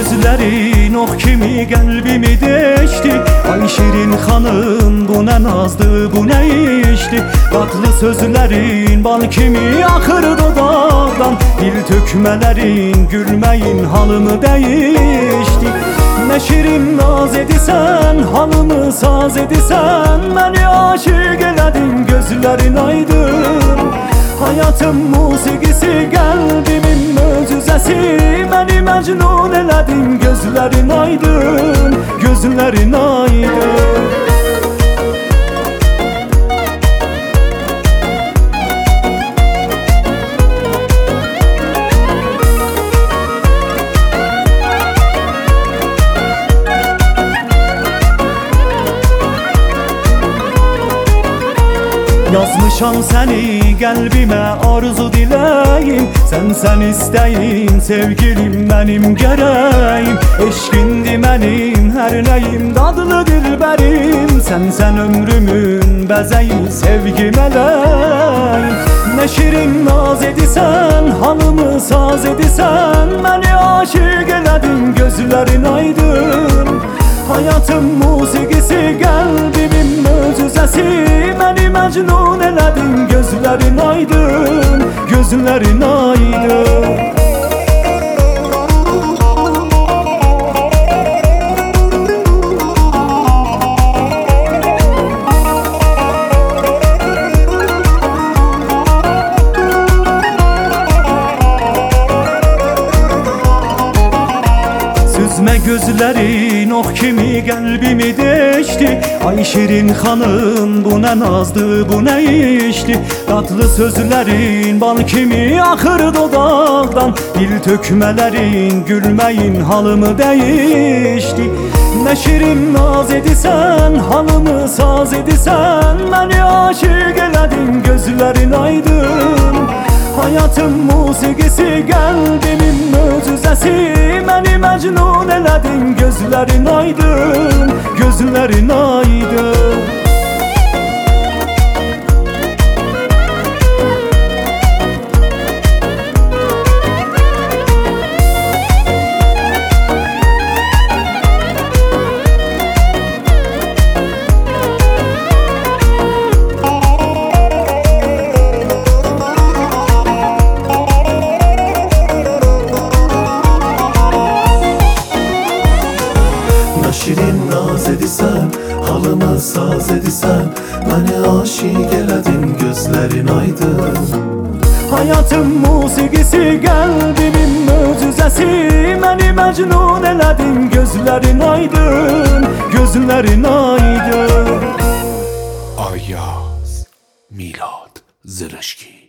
gözlerin ox kimi qəlbimi deşdi. Ay Şirin xanım, bu nə nazdı, bu nə işdi? Qatlı sözlərin bal kimi axır dodaqdan. Dil tökmələrin, gülməyin halımı dəyişdi. Nə şirin naz edisən, halımı saz edisən. Məni aşiq elədin, gözlərin aydın. Hayatım musiqisi, qəlbimin möcüzəsi. Məni məcnun elədin, gözlərin aydın, gözlərin aydın. Yazmışam səni qəlbimə arzu diləyim. Sən istəyin sevgilim, mənim gərəyim. Eşqindir mənim hər nəyim, dadlı dilbərim. Sən ömrümün bəzəyi, sevgi mələyim. Nə şirin naz edisən, halımı saz edisən. Məni aşiq elədin, gözlərin aydın. Hayatım musiqisi, qəlbimin möcüzəsi. Məni məcnun elədin, gözlərin aydın, gözlərin aydın. Süzmə gözlərin ox kimi qəlbimi deşdi. Ay Şirin xanım, bu nə nazdı, bu nə işdi? Qatlı sözlərin bal kimi axır dodaqdan. Dil tökmələrin, gülməyin halımı dəyişdi. Nə şirin naz edisən, halımı saz edisən. Məni aşiq elədin, gözlərin aydın. Hayatım musiqisi, qəlbimin möcüzəsi. Məni məcnun elədin, gözlərin aydın, gözlərin aydın. Şirin naz edisən, halımı saz edisən. Məni aşiq elədin, gözlərin aydın. Hayatım musiqisi, qəlbimin möcüzəsi. Məni məcnun elədin, gözlərin aydın, gözlərin aydın. Ayaz Milad Zırışki.